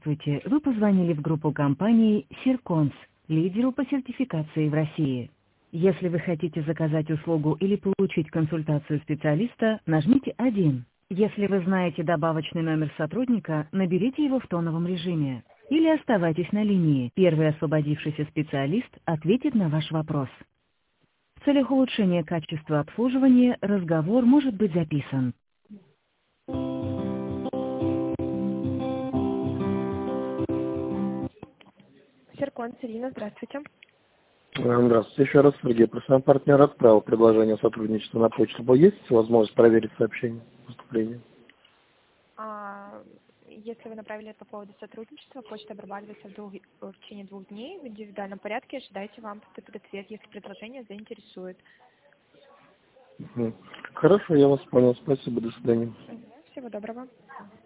Здравствуйте, вы позвонили в группу компании Сирконс, лидеру по сертификации в России. Если вы хотите заказать услугу или получить консультацию специалиста, нажмите 1. Если вы знаете добавочный номер сотрудника, наберите его в тоновом режиме. Или оставайтесь на линии. Первый освободившийся специалист ответит на ваш вопрос. В целях улучшения качества обслуживания разговор может быть записан. Сирконс, Ирина, здравствуйте. Здравствуйте еще раз, Сергей. Профессиональный партнер отправил предложение сотрудничества на почту. Есть возможность проверить сообщение поступления? Если вы направили по поводу сотрудничества, почта обрабатывается в течение 2 дней в индивидуальном порядке. Ожидайте, вам поступит ответ, если предложение заинтересует. Хорошо, я вас понял. Спасибо, до свидания. Всего доброго.